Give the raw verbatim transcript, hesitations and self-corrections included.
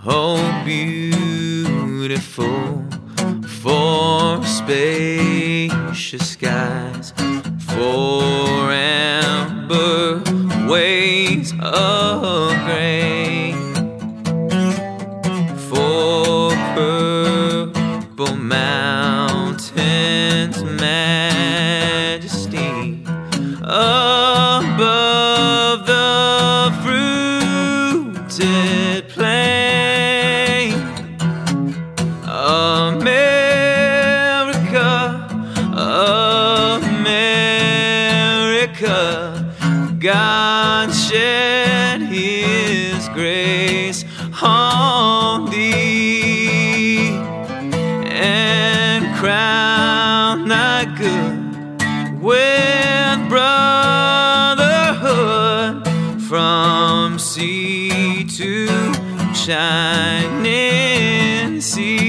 Oh, beautiful for spacious skies, for amber waves of grain, for purple mountains' majesty, above the fruited plain. America, America, God shed His grace on thee and crown thy good with brotherhood from sea to shining sea.